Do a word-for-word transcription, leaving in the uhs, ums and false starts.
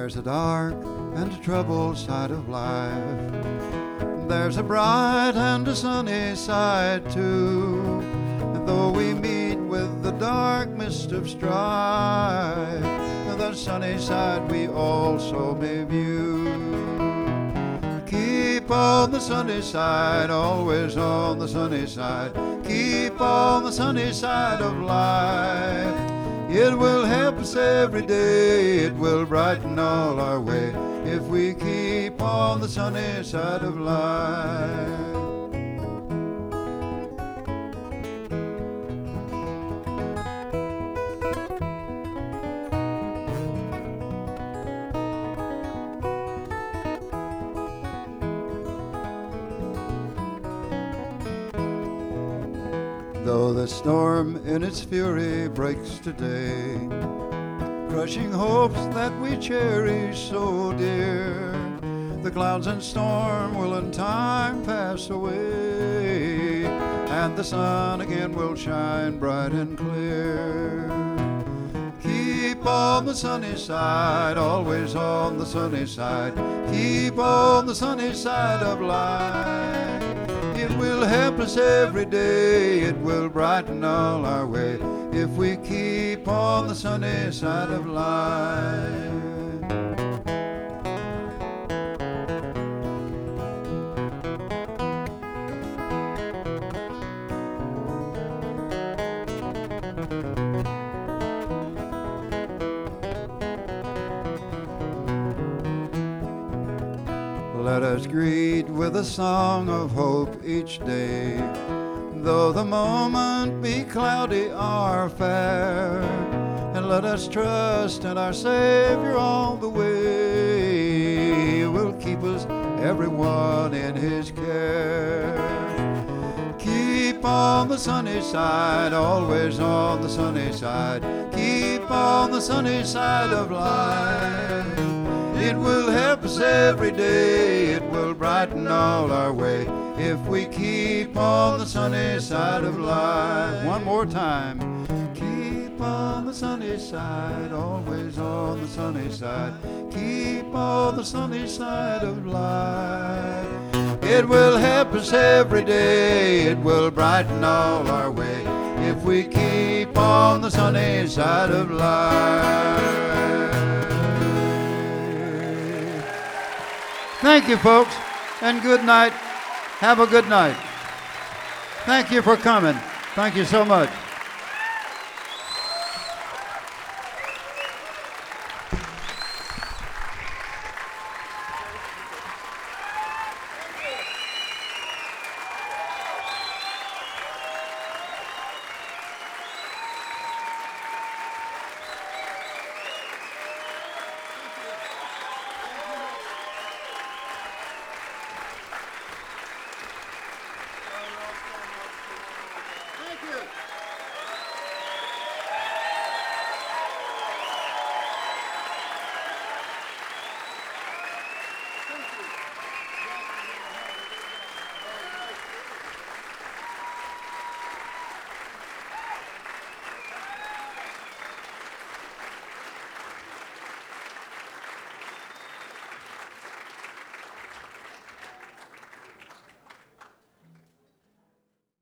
There's a dark and a troubled side of life. There's a bright and a sunny side too. And though we meet with the dark mist of strife, the sunny side we also may view. Keep on the sunny side, always on the sunny side. Keep on the sunny side of life. It will help us every day, it will brighten all our way, if we keep on the sunny side of life. Though the storm in its fury breaks today, crushing hopes that we cherish so dear, the clouds and storm will in time pass away, and the sun again will shine bright and clear. Keep on the sunny side, always on the sunny side. Keep on the sunny side of life. It will help us every day, it will brighten all our way, if we keep on the sunny side of life. Let us greet with a song of hope each day, though the moment be cloudy or fair, and let us trust in our Savior all the way. He will keep us, everyone, in His care. Keep on the sunny side, always on the sunny side. Keep on the sunny side of life. It will help us every day, it will brighten all our way, if we keep on the sunny side of life. One more time. Keep on the sunny side, always on the sunny side. Keep on the sunny side of life. It will help us every day, it will brighten all our way, if we keep on the sunny side of life. Thank you, folks, and good night. Have a good night. Thank you for coming. Thank you so much.